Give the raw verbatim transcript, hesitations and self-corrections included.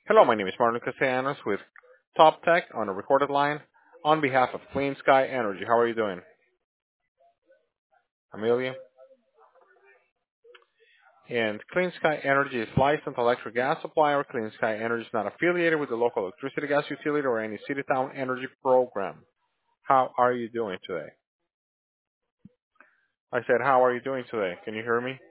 Hello, my name is Martin Castellanos with Top Tech on a recorded line on behalf of Clean Sky Energy. How are you doing, Amelia? And Clean Sky Energy is licensed electric gas supplier. Clean Sky Energy is not affiliated with the local electricity gas utility or any city-town energy program. How are you doing today? I said, how are you doing today? Can you hear me?